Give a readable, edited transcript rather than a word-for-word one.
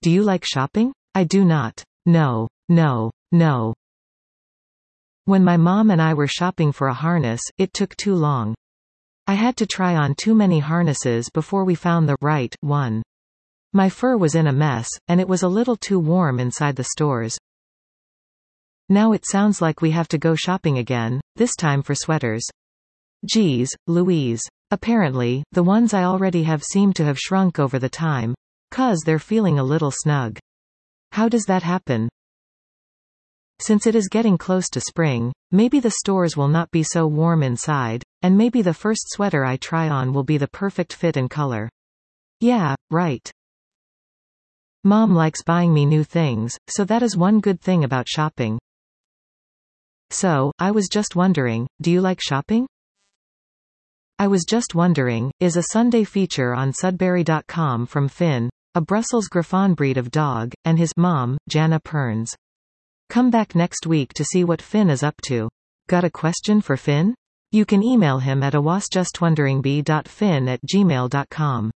Do you like shopping? I do not. No, no, no. When my mom and I were shopping for a harness, it took too long. I had to try on too many harnesses before we found the right one. My fur was in a mess, and it was a little too warm inside the stores. Now it sounds like we have to go shopping again, this time for sweaters. Geez, Louise. Apparently, the ones I already have seem to have shrunk over the time, 'cause they're feeling a little snug. How does that happen? Since it is getting close to spring, maybe the stores will not be so warm inside, and maybe the first sweater I try on will be the perfect fit and color. Yeah, right. Mom likes buying me new things, so that is one good thing about shopping. So, I was just wondering, do you like shopping? I was just wondering, is a Sunday feature on Sudbury.com from Finn, a Brussels Griffon breed of dog, and his mom, Jana Perns. Come back next week to see what Finn is up to. Got a question for Finn? You can email him at awasjustwonderingb.fin@gmail.com.